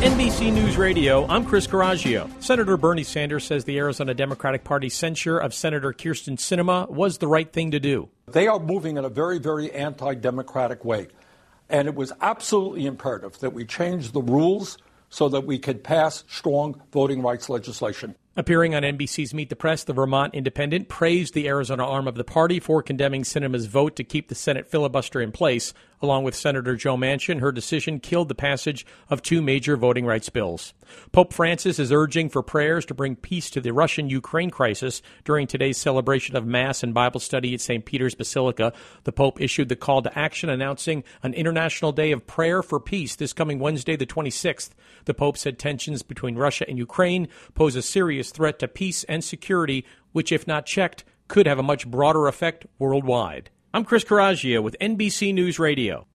NBC News Radio, I'm Chris Coraggio. Senator Bernie Sanders says the Arizona Democratic Party's censure of Senator Kyrsten Sinema was the right thing to do. They are moving in a very, very anti-democratic way. And it was absolutely imperative that we change the rules so that we could pass strong voting rights legislation. Appearing on NBC's Meet the Press, the Vermont Independent praised the Arizona arm of the party for condemning Sinema's vote to keep the Senate filibuster in place. Along with Senator Joe Manchin, her decision killed the passage of two major voting rights bills. Pope Francis is urging for prayers to bring peace to the Russian-Ukraine crisis. During today's celebration of Mass and Bible study at St. Peter's Basilica, the Pope issued the call to action announcing an International Day of Prayer for Peace this coming Wednesday, the 26th. The Pope said tensions between Russia and Ukraine pose a serious threat to peace and security, which, if not checked, could have a much broader effect worldwide. I'm Chris Coraggio with NBC News Radio.